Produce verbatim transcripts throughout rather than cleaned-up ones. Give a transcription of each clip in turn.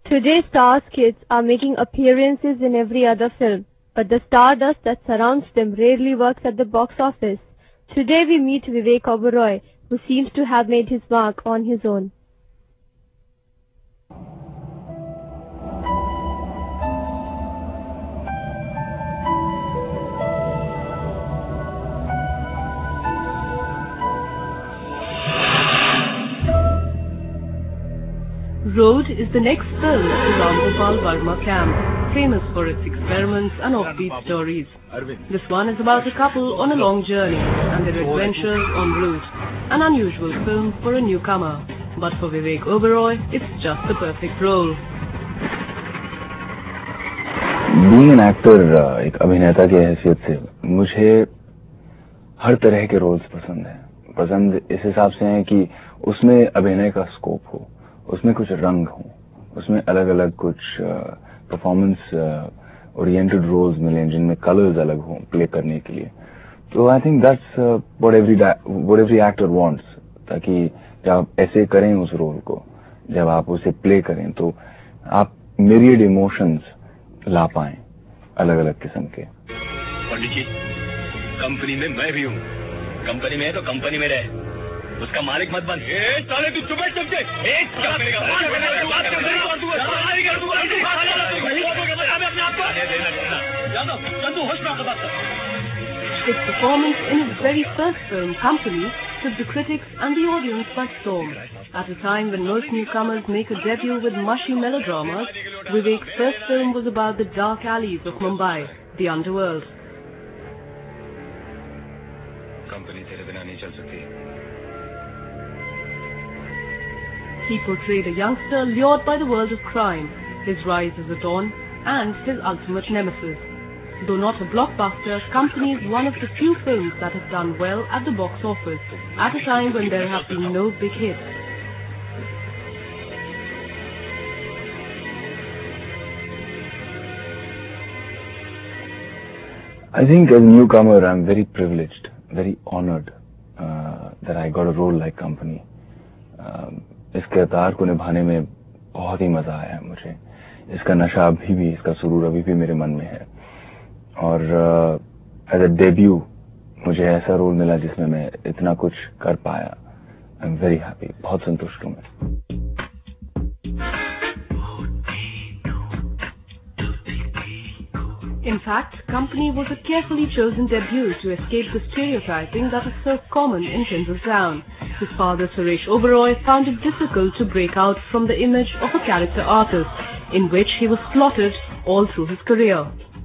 Today stars kids are making appearances in every other film, but the stardust that surrounds them rarely works at the box office. Today we meet Vivek Oberoi, who seems to have made his mark on his own. Road is the next film of the Ram Gopal Varma camp, famous for its experiments and offbeat stories. This one is about a couple on a long journey and their adventures en route. An unusual film for a newcomer, but for Vivek Oberoi, it's just the perfect role. Being an actor, एक अभिनेता की हैसियत से मुझे हर तरह के roles पसंद हैं. पसंद इस हिसाब से हैं कि उसमें अभिनय का स्कोप हो, उसमें कुछ रंग हो, उसमें अलग अलग कुछ परफॉर्मेंस ओरिएंटेड रोल्स मिलें जिनमें कलर्स अलग हों प्ले करने के लिए. तो I think that's what every what every actor wants, ताकि जब आप ऐसे करें उस रोल को, जब आप उसे प्ले करें तो आप मिरियड इमोशंस ला पाएं अलग अलग किस्म के. पंडित जी, कंपनी में मैं भी हूँ. कंपनी में है तो कंपनी में रहे, उसका मालिक मत बन. ए साले तू चुप चुप के एक क्या करेगा? बात करेगा बात करेगा और तू गाली कर दूंगा. चंदू होश में आकर बात कर. His performance in his very first film, Company, took the critics and the audience by storm. At a time when most newcomers make a debut with mushy melodramas, Vivek's first film was about the dark alleys of Mumbai, the underworld. Company तेरे बिना नहीं चल सकती. He portrayed a youngster lured by the world of crime, his rise as a don, and his ultimate nemesis. Though not a blockbuster, Company is one of the few films that have done well at the box office, at a time when there have been no big hits. I think as a newcomer, I'm very privileged, very honored uh, that I got a role like Company. Um, इस किरदार को निभाने में बहुत ही मजा आया मुझे. इसका नशा अभी भी, इसका सुरूर अभी भी मेरे मन में है. और एज अ डेब्यू मुझे ऐसा रोल मिला जिसमें मैं इतना कुछ कर पाया. I am very happy. बहुत संतुष्ट हूँ मैं. In fact, Company was a carefully chosen debut to escape the stereotyping that is so common in Tindal town. His father, Suresh Oberoi, found it difficult to break out from the image of a character artist, in which he was slotted all through his career.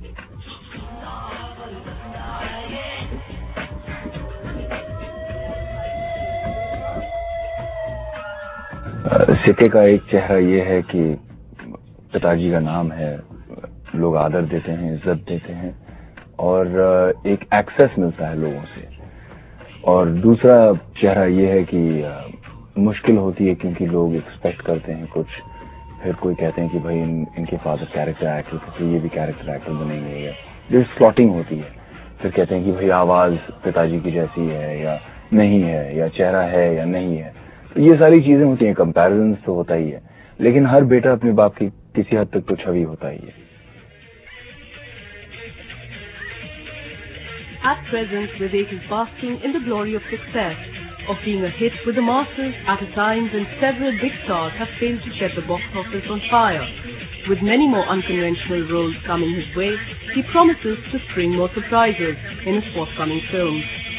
सिक्के का एक चेहरा ये है कि पिताजी का नाम है, लोग आदर देते हैं, इज्जत देते हैं और एक एक्सेस मिलता है लोगों से. और दूसरा चेहरा ये है कि मुश्किल होती है क्योंकि लोग एक्सपेक्ट करते हैं कुछ, फिर कोई कहते हैं कि भाई इन, इनके फादर कैरेक्टर एक्टर तो ये भी कैरेक्टर एक्टर बनेंगे, या जो स्लॉटिंग होती है. फिर कहते हैं कि भाई आवाज पिताजी की जैसी है या नहीं है, या चेहरा है या नहीं है. तो ये सारी चीजें होती हैं. कंपैरिजन तो होता ही है, लेकिन हर बेटा अपने बाप की किसी हद तक तो छवि होता ही है. At present, Vivek is basking in the glory of success, of being a hit with the masses at a time when several big stars have failed to set the box office on fire. With many more unconventional roles coming his way, he promises to spring more surprises in his forthcoming films.